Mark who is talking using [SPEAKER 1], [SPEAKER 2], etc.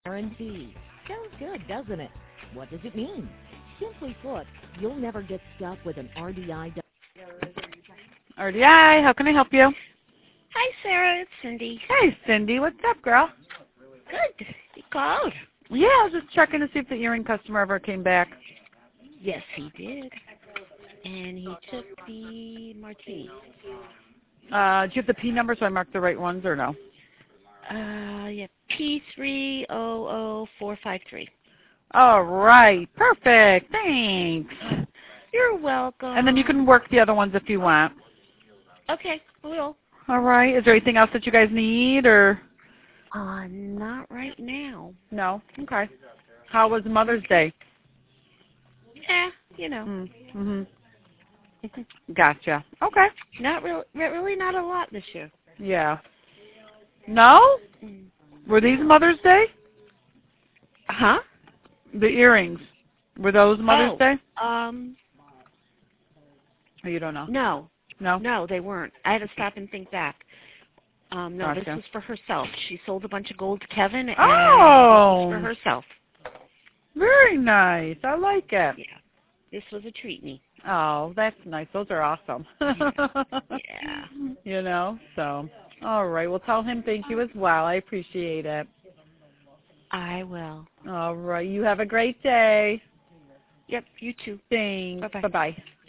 [SPEAKER 1] Guarantee. Sounds good, doesn't it? What does it mean? Simply put, you'll never get stuck with an RDI.
[SPEAKER 2] RDI, how can I help you?
[SPEAKER 3] Hi, Sarah. It's Cindy.
[SPEAKER 2] Hey, Cindy. What's up, girl?
[SPEAKER 3] Good. You called?
[SPEAKER 2] Yeah, I was just checking to see if the earring customer ever came back.
[SPEAKER 3] Yes, he did. And he took the martini.
[SPEAKER 2] Do you have the P number so I mark the right ones or no?
[SPEAKER 3] Yeah, P300453.
[SPEAKER 2] All right. Perfect. Thanks.
[SPEAKER 3] You're welcome.
[SPEAKER 2] And then you can work the other ones if you want.
[SPEAKER 3] Okay, we'll.
[SPEAKER 2] All right. Is there anything else that you guys need or?
[SPEAKER 3] Not right now.
[SPEAKER 2] No? Okay. How was Mother's Day?
[SPEAKER 3] Yeah, you know.
[SPEAKER 2] Mm-hmm. Gotcha. Okay.
[SPEAKER 3] Really not a lot this year.
[SPEAKER 2] Yeah. No? Were these Mother's Day?
[SPEAKER 3] Huh?
[SPEAKER 2] The earrings. Were those Mother's Day? Or you don't know?
[SPEAKER 3] No.
[SPEAKER 2] No?
[SPEAKER 3] No, they weren't. I had to stop and think back. No,
[SPEAKER 2] Gotcha.
[SPEAKER 3] This was for herself. She sold a bunch of gold to Kevin, and
[SPEAKER 2] oh,
[SPEAKER 3] this was for herself.
[SPEAKER 2] Very nice. I like it.
[SPEAKER 3] Yeah. This was a treat me.
[SPEAKER 2] Oh, that's nice. Those are awesome.
[SPEAKER 3] Yeah.
[SPEAKER 2] You know, so. All right. Well, tell him thank you as well. I appreciate it.
[SPEAKER 3] I will.
[SPEAKER 2] All right. You have a great day.
[SPEAKER 3] Yep, you too.
[SPEAKER 2] Thanks.
[SPEAKER 3] Bye-bye.
[SPEAKER 2] Bye-bye.